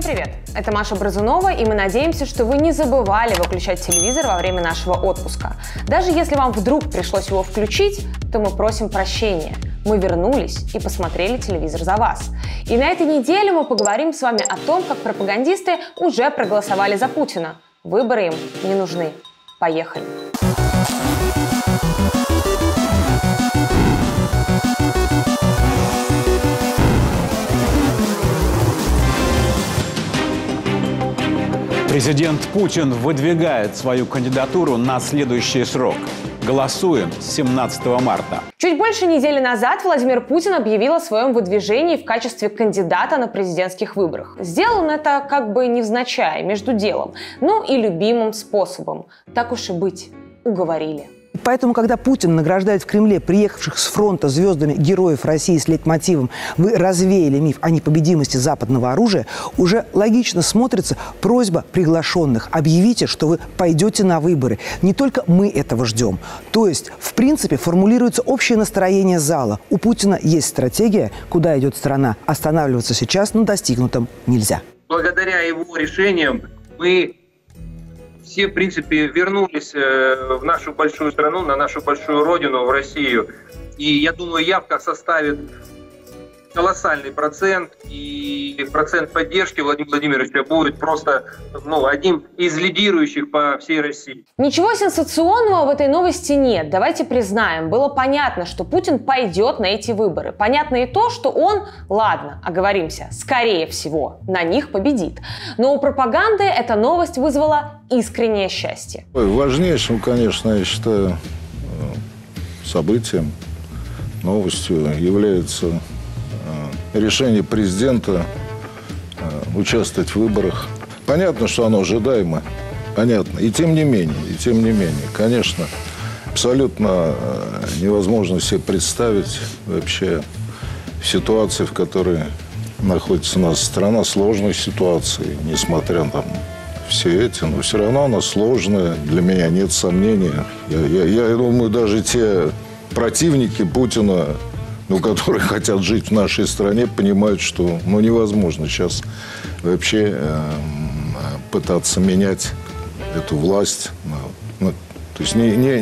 привет! Это Маша Бразунова, и мы надеемся, что вы не забывали выключать телевизор во время нашего отпуска. Даже если вам вдруг пришлось его включить, то мы просим прощения. Мы вернулись и посмотрели телевизор за вас. И на этой неделе мы поговорим с вами о том, как пропагандисты уже проголосовали за Путина. Выборы им не нужны. Поехали! Президент Путин выдвигает свою кандидатуру на следующий срок. Голосуем с 17 марта. Чуть больше недели назад Владимир Путин объявил о своем выдвижении в качестве кандидата на президентских выборах. Сделал он это как бы невзначай, между делом, ну и любимым способом. Так уж и быть, уговорили. Поэтому, когда Путин награждает в Кремле приехавших с фронта звездами героев России с лейтмотивом «Вы развеяли миф о непобедимости западного оружия», уже логично смотрится просьба приглашенных: объявите, что вы пойдете на выборы. Не только мы этого ждем. То есть, в принципе, формулируется общее настроение зала. У Путина есть стратегия, куда идет страна. Останавливаться сейчас на достигнутом нельзя. Благодаря его решениям мы все, в принципе, вернулись в нашу большую страну, на нашу большую родину, в Россию. И я думаю, явка составит колоссальный процент, и процент поддержки Владимира Владимировича будет просто одним из лидирующих по всей России. Ничего сенсационного в этой новости нет. Давайте признаем, было понятно, что Путин пойдет на эти выборы. Понятно и то, что он, ладно, оговоримся, скорее всего, на них победит. Но у пропаганды эта новость вызвала искреннее счастье. Важнейшим, конечно, я считаю, событием, новостью является решение президента участвовать в выборах. Понятно, что оно ожидаемо, понятно. И тем не менее, конечно, абсолютно невозможно себе представить вообще ситуацию, в которой находится наша страна, сложной ситуации, несмотря на все эти, но все равно она сложная. Для меня нет сомнения. Я думаю, даже те противники Путина, которые хотят жить в нашей стране, понимают, что невозможно сейчас вообще пытаться менять эту власть. То есть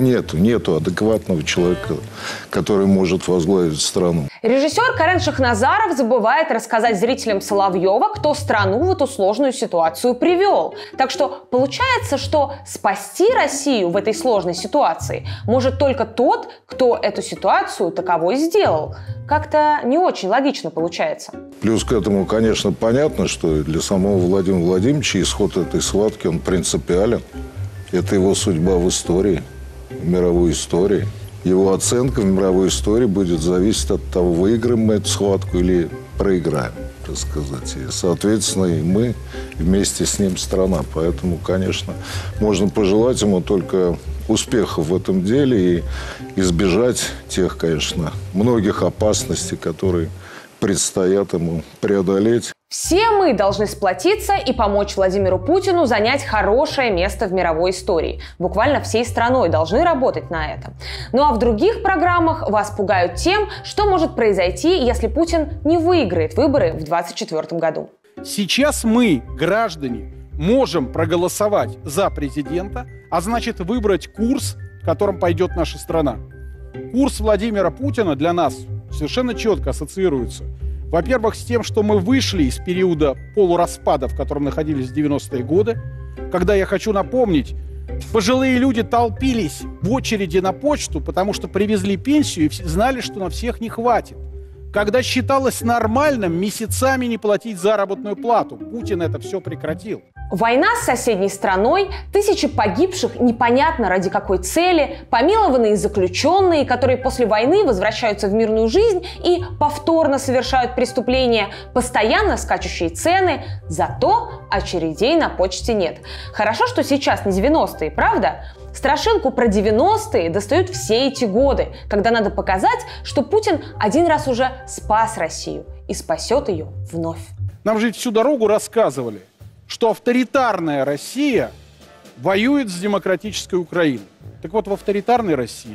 нету адекватного человека, который может возглавить страну. Режиссер Карен Шахназаров забывает рассказать зрителям Соловьева, кто страну в эту сложную ситуацию привел. Так что получается, что спасти Россию в этой сложной ситуации может только тот, кто эту ситуацию таковой сделал. Как-то не очень логично получается. Плюс к этому, конечно, понятно, что для самого Владимира Владимировича исход этой схватки, он принципиален. Это его судьба в истории, в мировой истории. Его оценка в мировой истории будет зависеть от того, выиграем мы эту схватку или проиграем, так сказать. И, соответственно, и мы вместе с ним страна. Поэтому, конечно, можно пожелать ему только успехов в этом деле и избежать тех, конечно, многих опасностей, которые предстоят ему преодолеть. Все мы должны сплотиться и помочь Владимиру Путину занять хорошее место в мировой истории. Буквально всей страной должны работать на это. Ну а в других программах вас пугают тем, что может произойти, если Путин не выиграет выборы в 2024 году. Сейчас мы, граждане, можем проголосовать за президента, а значит выбрать курс, в котором пойдет наша страна. Курс Владимира Путина для нас совершенно четко ассоциируется, во-первых, с тем, что мы вышли из периода полураспада, в котором находились в 90-е годы, когда, я хочу напомнить, пожилые люди толпились в очереди на почту, потому что привезли пенсию и знали, что на всех не хватит. Когда считалось нормальным месяцами не платить заработную плату. Путин это все прекратил. Война с соседней страной, тысячи погибших непонятно ради какой цели, помилованные заключенные, которые после войны возвращаются в мирную жизнь и повторно совершают преступления, постоянно скачущие цены, зато очередей на почте нет. Хорошо, что сейчас не 90-е, правда? Страшилку про 90-е достают все эти годы, когда надо показать, что Путин один раз уже спас Россию и спасет ее вновь. Нам же всю дорогу рассказывали, что авторитарная Россия воюет с демократической Украиной. Так вот, в авторитарной России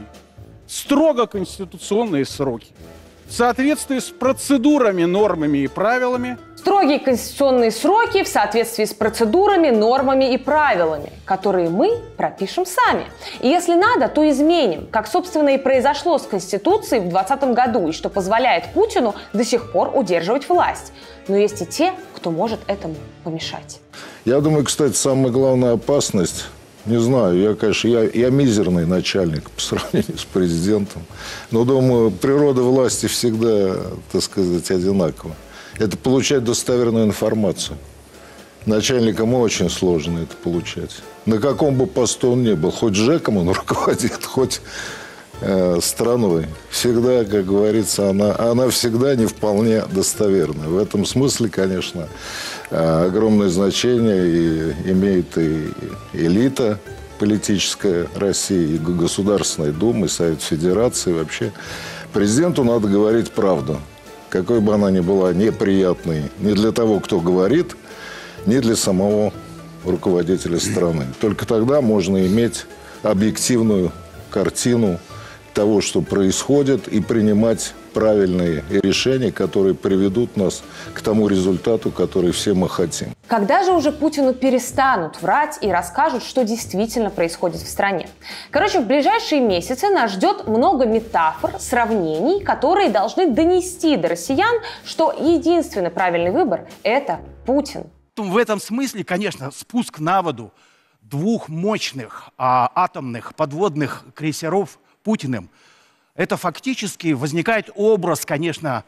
строго конституционные сроки. В соответствии с процедурами, нормами и правилами Строгие конституционные сроки в соответствии с процедурами, нормами и правилами, которые мы пропишем сами. И если надо, то изменим, как, собственно, и произошло с Конституцией в 2020 году, и что позволяет Путину до сих пор удерживать власть. Но есть и те, кто может этому помешать. Я думаю, кстати, самая главная опасность, не знаю, я мизерный начальник по сравнению с президентом, но думаю, природа власти всегда, так сказать, одинакова. Это получать достоверную информацию. Начальникам очень сложно это получать. На каком бы посту он ни был, хоть ЖЭКом он руководит, хоть страной. Всегда, как говорится, она всегда не вполне достоверна. В этом смысле, конечно, огромное значение имеет и элита политическая России, и Государственная Дума, и Совет Федерации. Вообще президенту надо говорить правду. Какой бы она ни была неприятной ни для того, кто говорит, ни для самого руководителя страны. Только тогда можно иметь объективную картину того, что происходит, и принимать правильные решения, которые приведут нас к тому результату, который все мы хотим. Когда же уже Путину перестанут врать и расскажут, что действительно происходит в стране? Короче, в ближайшие месяцы нас ждет много метафор, сравнений, которые должны донести до россиян, что единственный правильный выбор – это Путин. В этом смысле, конечно, спуск на воду двух мощных атомных подводных крейсеров Путиным, это фактически возникает образ, конечно,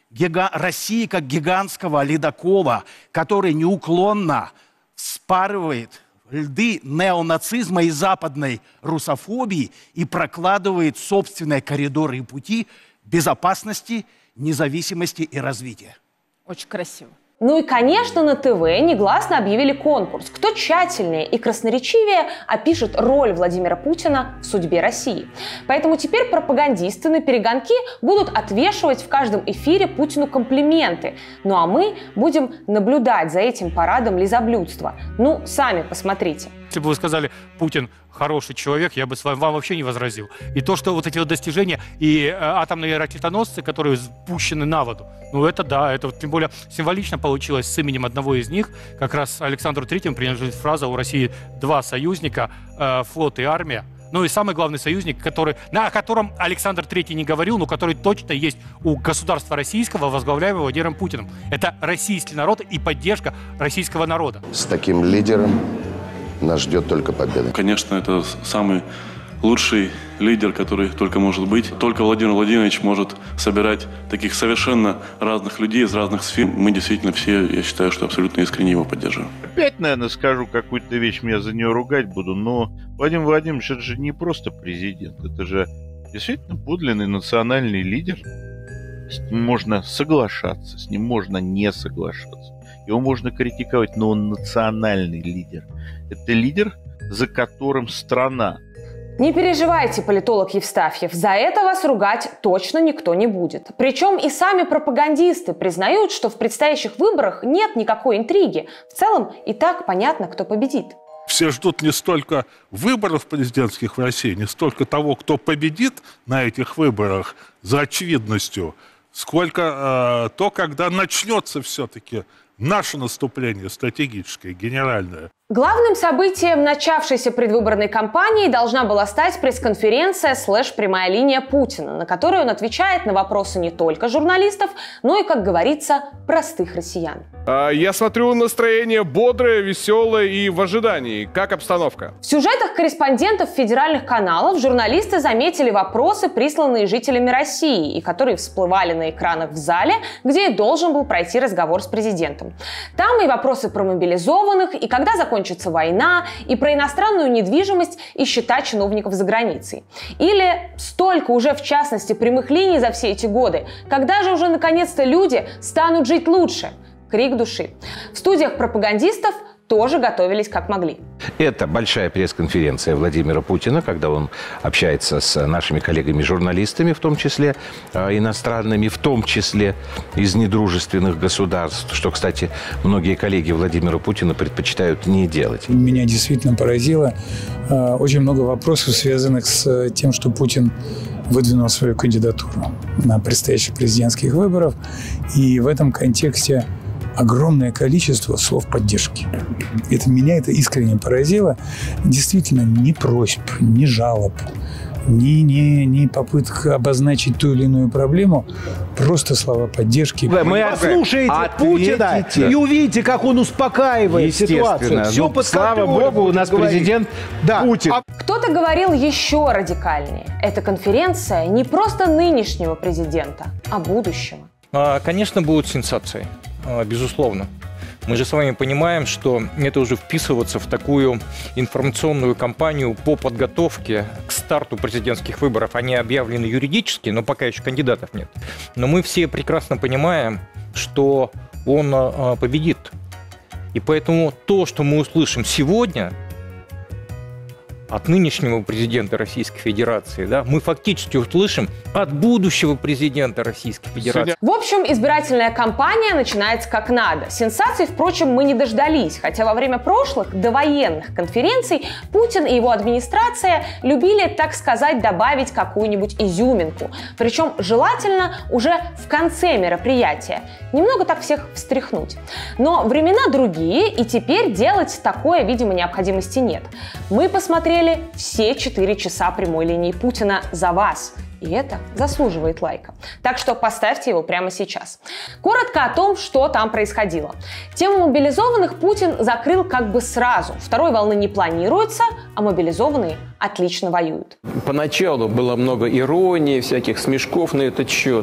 России как гигантского ледокола, который неуклонно вспарывает льды неонацизма и западной русофобии и прокладывает собственные коридоры и пути безопасности, независимости и развития. Очень красиво. Ну и, конечно, на ТВ негласно объявили конкурс. Кто тщательнее и красноречивее опишет роль Владимира Путина в судьбе России. Поэтому теперь пропагандисты на перегонки будут отвешивать в каждом эфире Путину комплименты. Ну а мы будем наблюдать за этим парадом лизоблюдства. Ну, сами посмотрите. Если бы вы сказали, Путин хороший человек, я бы с вами вообще не возразил. И то, что вот эти вот достижения и атомные ракетоносцы, которые спущены на воду, ну это да, это тем более символично получилось с именем одного из них. Как раз Александру Третьему принадлежит фраза: у России два союзника, флот и армия. Ну и самый главный союзник, о котором Александр Третий не говорил, но который точно есть у государства российского, возглавляемого Владимиром Путиным. Это российский народ и поддержка российского народа. С таким лидером нас ждет только победа. Конечно, это самый лучший лидер, который только может быть. Только Владимир Владимирович может собирать таких совершенно разных людей из разных сфер. Мы действительно все, я считаю, что абсолютно искренне его поддерживаем. Опять, наверное, скажу какую-то вещь, меня за нее ругать буду, но Владимир Владимирович, это же не просто президент, это же действительно подлинный национальный лидер. С ним можно соглашаться, с ним можно не соглашаться. Его можно критиковать, но он национальный лидер. Это лидер, за которым страна. Не переживайте, политолог Евстафьев, за это вас ругать точно никто не будет. Причем и сами пропагандисты признают, что в предстоящих выборах нет никакой интриги. В целом и так понятно, кто победит. Все ждут не столько выборов президентских в России, не столько того, кто победит на этих выборах за очевидностью, сколько то, когда начнется все-таки наше наступление стратегическое, генеральное. Главным событием начавшейся предвыборной кампании должна была стать пресс-конференция /прямая линия Путина, на которой он отвечает на вопросы не только журналистов, но и, как говорится, простых россиян. Я смотрю, настроение бодрое, веселое и в ожидании. Как обстановка? В сюжетах корреспондентов федеральных каналов журналисты заметили вопросы, присланные жителями России, и которые всплывали на экранах в зале, где и должен был пройти разговор с президентом. Там и вопросы про мобилизованных, и когда закончится война, и про иностранную недвижимость и счета чиновников за границей. Или столько уже, в частности, прямых линий за все эти годы. Когда же уже наконец-то люди станут жить лучше? Крик души. В студиях пропагандистов тоже готовились как могли. Это большая пресс-конференция Владимира Путина, когда он общается с нашими коллегами-журналистами, в том числе иностранными, в том числе из недружественных государств, что, кстати, многие коллеги Владимира Путина предпочитают не делать. Меня действительно поразило очень много вопросов, связанных с тем, что Путин выдвинул свою кандидатуру на предстоящих президентских выборах. И в этом контексте огромное количество слов поддержки. Меня это искренне поразило. Действительно, ни просьб, ни жалоб, ни попыток обозначить ту или иную проблему, просто слова поддержки. Мы отслушаете Путина и увидите, как он успокаивает ситуацию. Все под слава богу, у нас президент Путин. Кто-то говорил еще радикальнее. Эта конференция не просто нынешнего президента, а будущего. Конечно, будут сенсации, безусловно. Мы же с вами понимаем, что это уже вписываться в такую информационную кампанию по подготовке к старту президентских выборов. Они объявлены юридически, но пока еще кандидатов нет. Но мы все прекрасно понимаем, что он победит. И поэтому то, что мы услышим сегодня от нынешнего президента Российской Федерации, да, мы фактически услышим от будущего президента Российской Федерации. В общем, избирательная кампания начинается как надо. Сенсаций, впрочем, мы не дождались, хотя во время прошлых довоенных конференций Путин и его администрация любили, так сказать, добавить какую-нибудь изюминку. Причем желательно уже в конце мероприятия. Немного так всех встряхнуть. Но времена другие, и теперь делать такое, видимо, необходимости нет. Мы посмотрели все 4 часа прямой линии Путина за вас. И это заслуживает лайка. Так что поставьте его прямо сейчас. Коротко о том, что там происходило. Тему мобилизованных Путин закрыл как бы сразу. Второй волны не планируется, а мобилизованные отлично воюют. Поначалу было много иронии, всяких смешков на этот счет.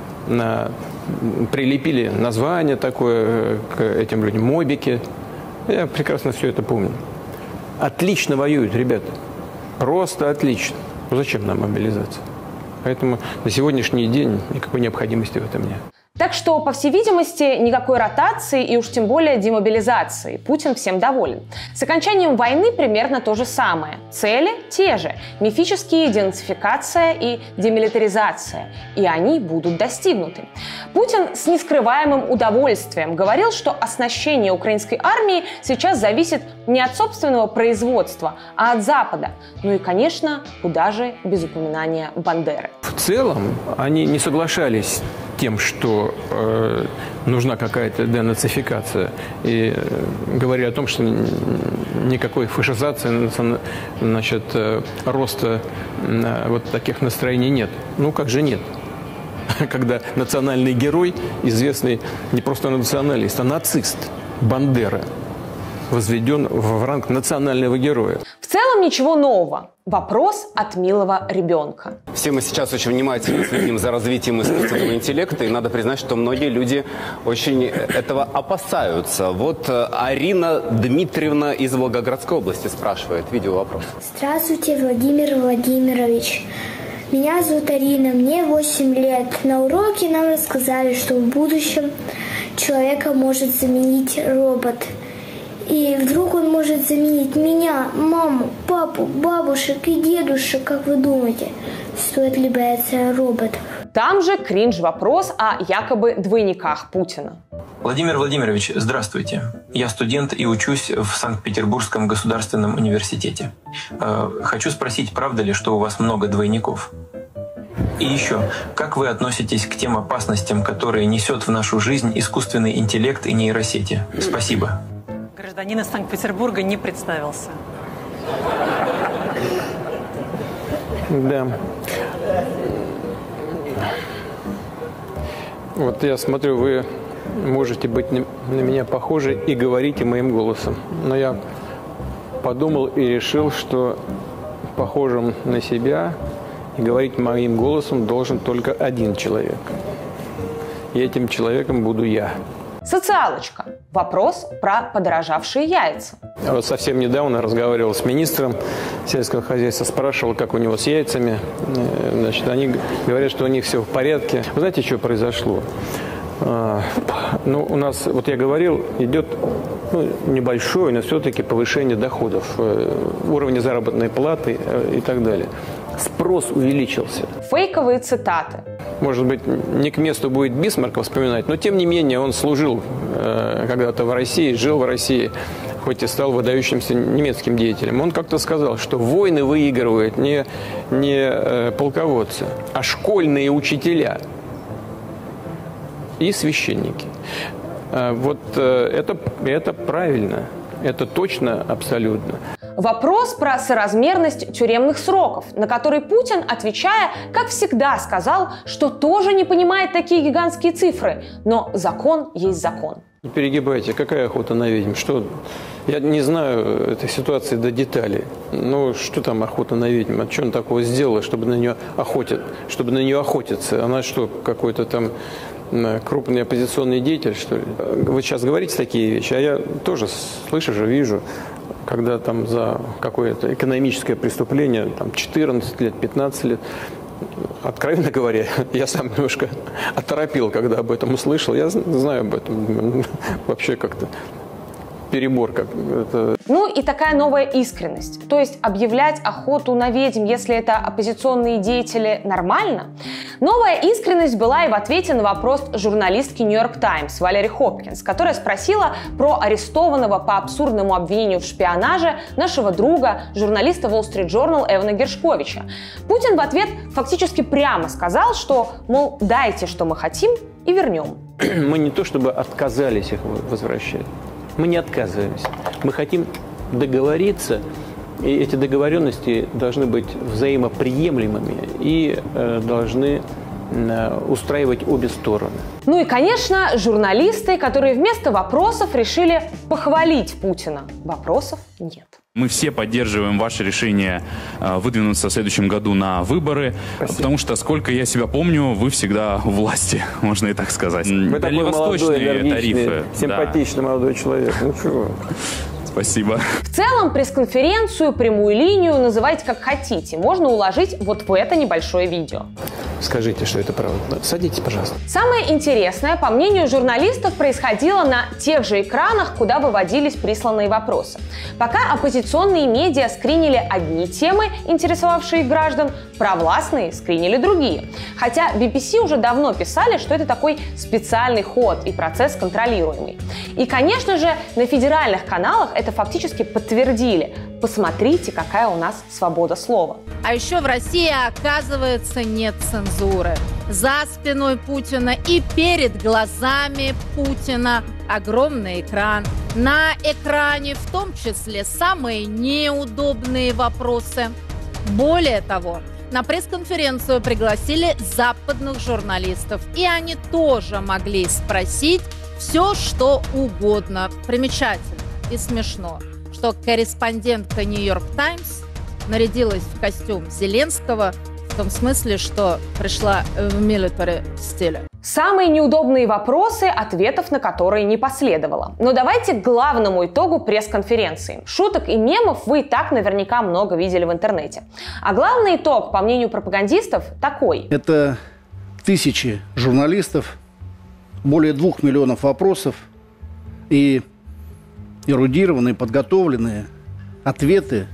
Прилепили название такое к этим людям, мобики. Я прекрасно все это помню. Отлично воюют, ребята. Просто отлично. Ну зачем нам мобилизация? Поэтому на сегодняшний день никакой необходимости в этом нет. Так что, по всей видимости, никакой ротации и уж тем более демобилизации. Путин всем доволен. С окончанием войны примерно то же самое. Цели те же. Мифические денацификация и демилитаризация. И они будут достигнуты. Путин с нескрываемым удовольствием говорил, что оснащение украинской армии сейчас зависит не от собственного производства, а от Запада. Ну и, конечно, куда же без упоминания Бандеры. В целом они не соглашались тем, что нужна какая-то денацификация, и говорили о том, что никакой фашизации, значит, роста вот таких настроений нет. Ну как же нет? Когда национальный герой, известный не просто националист, а нацист Бандера, возведен в ранг национального героя. В целом ничего нового. Вопрос от милого ребенка. Все мы сейчас очень внимательно следим за развитием искусственного интеллекта, и надо признать, что многие люди очень этого опасаются. Вот Арина Дмитриевна из Волгоградской области спрашивает. Видеовопрос. Здравствуйте, Владимир Владимирович. Меня зовут Арина, мне 8 лет. На уроке нам рассказали, что в будущем человека может заменить робот. И вдруг он может заменить меня, маму, папу, бабушек и дедушек, как вы думаете? Стоит ли бояться роботов? Там же кринж-вопрос о якобы двойниках Путина. Владимир Владимирович, здравствуйте. Я студент и учусь в Санкт-Петербургском государственном университете. Хочу спросить, правда ли, что у вас много двойников? И еще, как вы относитесь к тем опасностям, которые несет в нашу жизнь искусственный интеллект и нейросети? Спасибо. Гражданин из Санкт-Петербурга не представился. Да. Вот я смотрю, вы можете быть на меня похожи и говорите моим голосом. Но я подумал и решил, что похожим на себя и говорить моим голосом должен только один человек. И этим человеком буду я. Социалочка. Вопрос про подорожавшие яйца. Я вот совсем недавно разговаривал с министром сельского хозяйства, спрашивал, как у него с яйцами. Значит, они говорят, что у них все в порядке. Вы знаете, что произошло? Ну, у нас, вот я говорил, идет небольшое, но все-таки повышение доходов, уровня заработной платы и так далее. Спрос увеличился. Фейковые цитаты. Может быть, не к месту будет Бисмарка вспоминать, но тем не менее он служил когда-то в России, жил в России, хоть и стал выдающимся немецким деятелем. Он как-то сказал, что войны выигрывают не полководцы, а школьные учителя и священники. Вот это правильно. Это точно, абсолютно. Вопрос про соразмерность тюремных сроков, на который Путин, отвечая, как всегда, сказал, что тоже не понимает такие гигантские цифры, но закон есть закон. Не перегибайте, какая охота на ведьм? Что? Я не знаю этой ситуации до деталей. Ну, что там охота на ведьм? А что он такого сделала, чтобы на нее охотиться? Она что, какой-то там крупный оппозиционный деятель, что ли? Вы сейчас говорите такие вещи, а я тоже слышу же, вижу, когда там за какое-то экономическое преступление, там 14 лет, 15 лет, откровенно говоря, я сам немножко оторопел, когда об этом услышал. Я знаю об этом. Вообще как-то перебор. Ну и такая новая искренность. То есть объявлять охоту на ведьм, если это оппозиционные деятели, нормально? Новая искренность была и в ответе на вопрос журналистки New York Times Валери Хопкинс, которая спросила про арестованного по абсурдному обвинению в шпионаже нашего друга, журналиста Wall Street Journal Эвана Гершковича. Путин в ответ фактически прямо сказал, что, мол, дайте, что мы хотим, и вернем. Мы не то чтобы отказались их возвращать. Мы не отказываемся. Мы хотим договориться, и эти договоренности должны быть взаимоприемлемыми и должны устраивать обе стороны. Ну и, конечно, журналисты, которые вместо вопросов решили похвалить Путина. Вопросов нет. Мы все поддерживаем ваше решение выдвинуться в следующем году на выборы, потому что, сколько я себя помню, вы всегда у власти, можно и так сказать. Вы такой молодой, тарифы. Симпатичный молодой человек. Ну чего? Спасибо. В целом, пресс-конференцию, прямую линию, называйте как хотите, можно уложить вот в это небольшое видео. Скажите, что это правда. Садитесь, пожалуйста. Самое интересное, по мнению журналистов, происходило на тех же экранах, куда выводились присланные вопросы. Пока оппозиционные медиа скринили одни темы, интересовавшие граждан, провластные скринили другие. Хотя BBC уже давно писали, что это такой специальный ход и процесс контролируемый. И, конечно же, на федеральных каналах это фактически подтвердили. Посмотрите, какая у нас свобода слова. А еще в России, оказывается, нет цензуры. За спиной Путина и перед глазами Путина огромный экран. На экране в том числе самые неудобные вопросы. Более того, на пресс-конференцию пригласили западных журналистов, и они тоже могли спросить все, что угодно. Примечательно и смешно, что корреспондентка New York Times нарядилась в костюм Зеленского, в том смысле, что пришла в military стиле. Самые неудобные вопросы, ответов на которые не последовало. Но давайте к главному итогу пресс-конференции. Шуток и мемов вы и так наверняка много видели в интернете. А главный итог, по мнению пропагандистов, такой. Это тысячи журналистов, более 2 миллионов вопросов и эрудированные, подготовленные ответы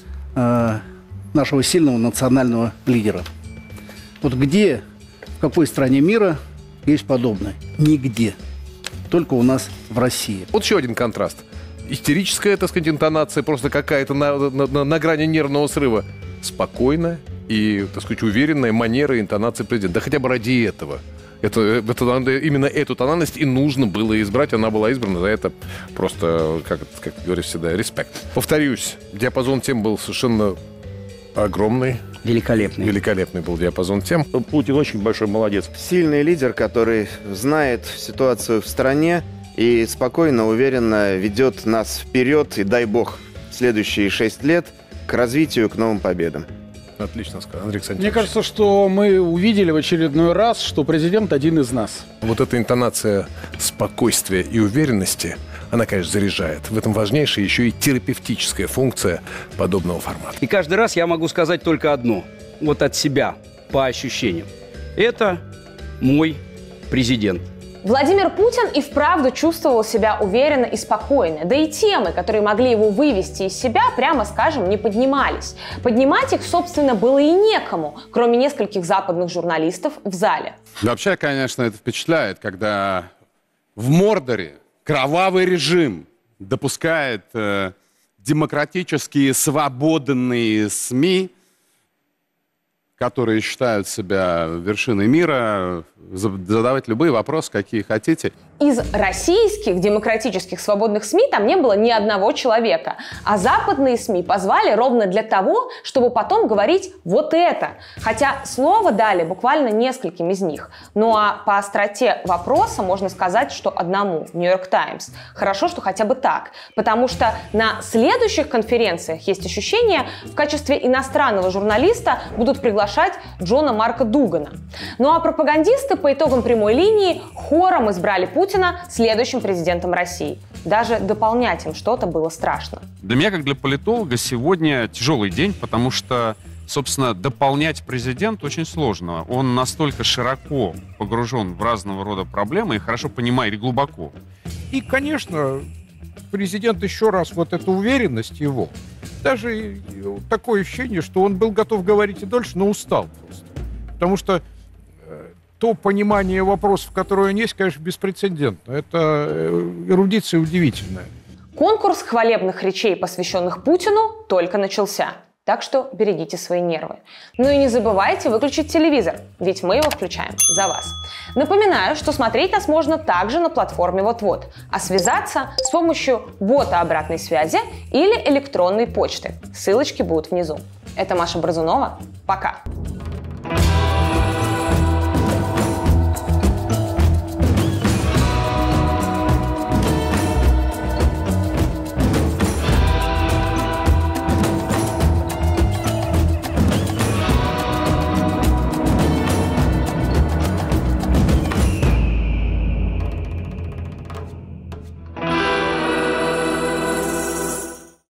нашего сильного национального лидера. Вот где, в какой стране мира есть подобное? Нигде. Только у нас в России. Вот еще один контраст. Истерическая, так сказать, интонация, просто какая-то на грани нервного срыва. Спокойная и, так сказать, уверенная манера интонации президента. Да хотя бы ради этого. Именно эту тональность и нужно было избрать. Она была избрана, за это просто, как говорят всегда, респект. Повторюсь, диапазон тем был совершенно огромный. Великолепный. Великолепный был диапазон тем. Путин очень большой молодец. Сильный лидер, который знает ситуацию в стране и спокойно, уверенно ведет нас вперед. И дай бог, следующие 6 лет к развитию, к новым победам. Отлично сказал, Андрей Александрович. Мне кажется, что мы увидели в очередной раз, что президент один из нас. Вот эта интонация спокойствия и уверенности, она, конечно, заряжает. В этом важнейшая еще и терапевтическая функция подобного формата. И каждый раз я могу сказать только одно. Вот от себя, по ощущениям. Это мой президент. Владимир Путин и вправду чувствовал себя уверенно и спокойно. Да и темы, которые могли его вывести из себя, прямо скажем, не поднимались. Поднимать их, собственно, было и некому, кроме нескольких западных журналистов в зале. Вообще, конечно, это впечатляет, когда в Мордоре кровавый режим допускает демократические свободные СМИ которые считают себя вершиной мира, задавать любые вопросы, какие хотите. Из российских демократических свободных СМИ там не было ни одного человека. А западные СМИ позвали ровно для того, чтобы потом говорить вот это. Хотя слово дали буквально нескольким из них. Ну а по остроте вопроса можно сказать, что одному, Нью-Йорк Таймс. Хорошо, что хотя бы так. Потому что на следующих конференциях, есть ощущение, в качестве иностранного журналиста будут приглашать Джона Марка Дугана. Ну а пропагандисты по итогам прямой линии хором избрали Путина следующим президентом России. Даже дополнять им что-то было страшно. Для меня, как для политолога, сегодня тяжелый день, потому что, собственно, дополнять президента очень сложно. Он настолько широко погружен в разного рода проблемы и хорошо понимает, и глубоко. И, конечно, президент еще раз, вот эта уверенность его, даже такое ощущение, что он был готов говорить и дольше, но устал просто. Потому что то понимание вопросов, которое есть, конечно, беспрецедентно. Это эрудиция удивительная. Конкурс хвалебных речей, посвященных Путину, только начался. Так что берегите свои нервы. Ну и не забывайте выключить телевизор, ведь мы его включаем за вас. Напоминаю, что смотреть нас можно также на платформе «Вот-вот», а связаться с помощью бота обратной связи или электронной почты. Ссылочки будут внизу. Это Маша Борзунова. Пока!